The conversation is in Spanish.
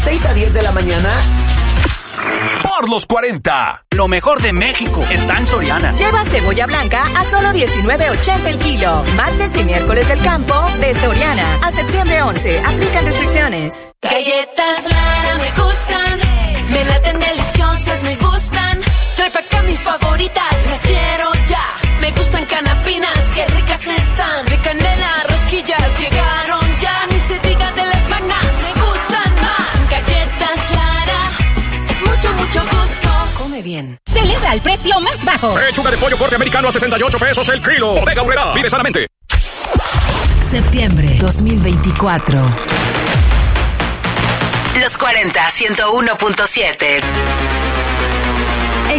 6 a 10 de la mañana. Por los 40. Lo mejor de México está en Soriana. Lleva cebolla blanca a solo $19.80 el kilo. Martes y miércoles del campo de Soriana. A septiembre 11. Aplican restricciones. Galletas Lara me gustan. Me laten deliciosas, me gustan. Trae pa' acá mis favoritas, las quiero ya. Me gustan canapinas, qué ricas están. De canela, rosquillas, llegaron ya. Ni se diga de las magnas, me gustan más. Galletas Lara, es mucho, mucho gusto. Come bien. Celebra el precio más bajo. Pechuga de pollo corte americano a 68 pesos el kilo. Bodega Aurrerá, vive sanamente. Septiembre 2024. Los 40, 101.7.